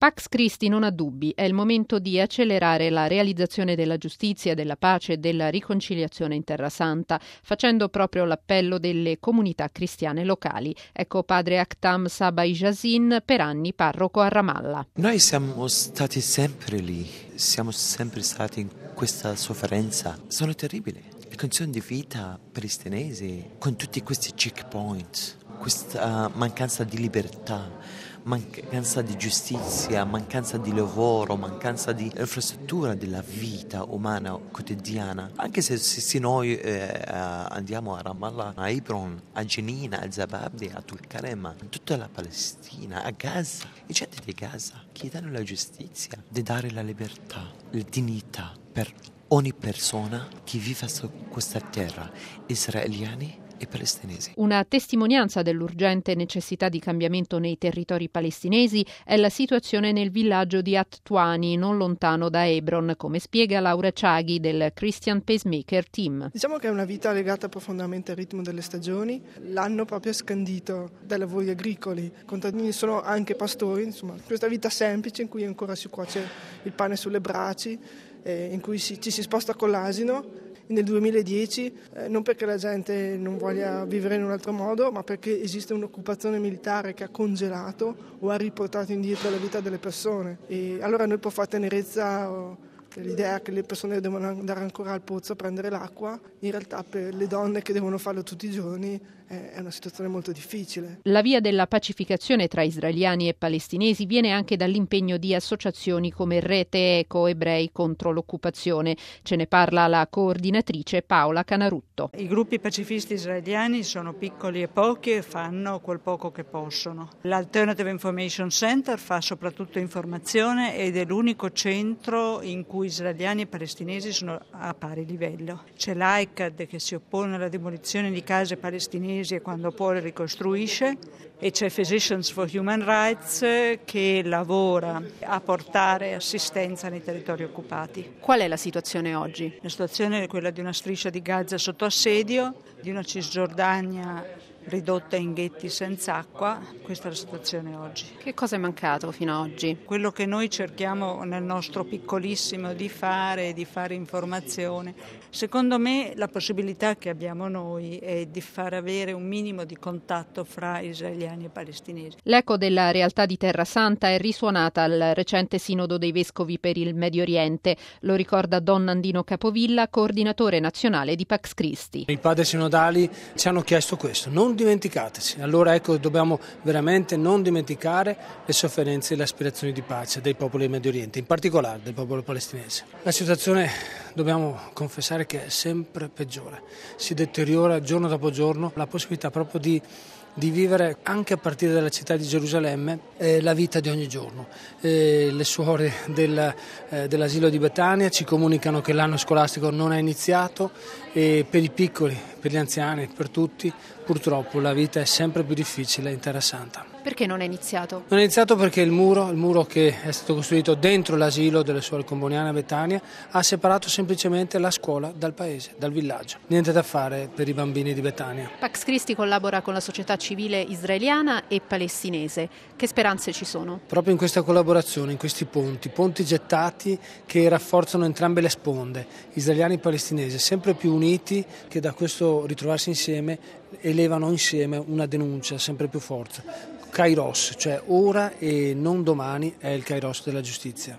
Pax Christi non ha dubbi, è il momento di accelerare la realizzazie della giustizia, della pace e della riconciliazione in Terra Santa, facendo proprio l'appello delle comunità cristiane locali. Ecco padre Aktham Sabai Jasin, per anni parroco a Ramallah. Noi siamo stati sempre lì, siamo sempre stati in questa sofferenza. Sono terribili. Le condizioni di vita palestinesi, con tutti questi checkpoint, questa mancanza di libertà, mancanza di giustizia, mancanza di lavoro, mancanza di infrastruttura della vita umana quotidiana. Anche se noi andiamo a Ramallah, a Hebron, a Jenin, a Zababdi, a Tulkarem, in tutta la Palestina, a Gaza, i gente di Gaza chiedono la giustizia, di dare la libertà, la dignità per ogni persona che vive su questa terra, israeliani e palestinesi. Una testimonianza dell'urgente necessità di cambiamento nei territori palestinesi è la situazione nel villaggio di At Tuani, non lontano da Hebron, come spiega Laura Ciaghi del Christian Pacemaker Team. Diciamo che è una vita legata profondamente al ritmo delle stagioni, l'anno proprio scandito dai lavori agricoli, i contadini sono anche pastori, insomma questa vita semplice in cui ancora si cuoce il pane sulle braci, in cui ci si sposta con l'asino. Nel 2010, non perché la gente non voglia vivere in un altro modo, ma perché esiste un'occupazione militare che ha congelato o ha riportato indietro la vita delle persone. E allora noi può fare tenerezza l'idea che le persone devono andare ancora al pozzo a prendere l'acqua, in realtà per le donne che devono farlo tutti i giorni è una situazione molto difficile. La via della pacificazione tra israeliani e palestinesi viene anche dall'impegno di associazioni come Rete Eco Ebrei contro l'occupazione. Ce ne parla la coordinatrice Paola Canarutto. I gruppi pacifisti israeliani sono piccoli e pochi e fanno quel poco che possono. L'Alternative Information Center fa soprattutto informazione ed è l'unico centro in cui israeliani e palestinesi sono a pari livello. C'è l'ICAD che si oppone alla demolizione di case palestinesi e quando può le ricostruisce, e c'è Physicians for Human Rights che lavora a portare assistenza nei territori occupati. Qual è la situazione oggi? La situazione è quella di una striscia di Gaza sotto assedio, di una Cisgiordania ridotta in ghetti senza acqua. Questa è la situazione oggi. Che cosa è mancato fino ad oggi? Quello che noi cerchiamo nel nostro piccolissimo di fare informazione. Secondo me la possibilità che abbiamo noi è di far avere un minimo di contatto fra israeliani e palestinesi. L'eco della realtà di Terra Santa è risuonata al recente Sinodo dei Vescovi per il Medio Oriente. Lo ricorda Don Nandino Capovilla, coordinatore nazionale di Pax Christi. I padri sinodali ci hanno chiesto questo: non dimenticateci. Allora ecco, dobbiamo veramente non dimenticare le sofferenze e le aspirazioni di pace dei popoli del Medio Oriente, in particolare del popolo palestinese. La situazione, dobbiamo confessare, che è sempre peggiore, si deteriora giorno dopo giorno, la possibilità proprio di vivere anche a partire dalla città di Gerusalemme la vita di ogni giorno. Le suore dell'asilo di Betania ci comunicano che l'anno scolastico non è iniziato e per i piccoli, per gli anziani, per tutti, purtroppo la vita è sempre più difficile in Terra Santa. Perché non è iniziato? Non è iniziato perché il muro che è stato costruito dentro l'asilo delle suore Comboniane a Betania ha separato semplicemente la scuola dal paese, dal villaggio. Niente da fare per i bambini di Betania. Pax Christi collabora con la società civile israeliana e palestinese. Che speranze ci sono? Proprio in questa collaborazione, in questi ponti gettati che rafforzano entrambe le sponde, israeliani e palestinesi, sempre più uniti, che da questo ritrovarsi insieme elevano insieme una denuncia sempre più forte. Kairos, cioè ora e non domani, è il Kairos della giustizia.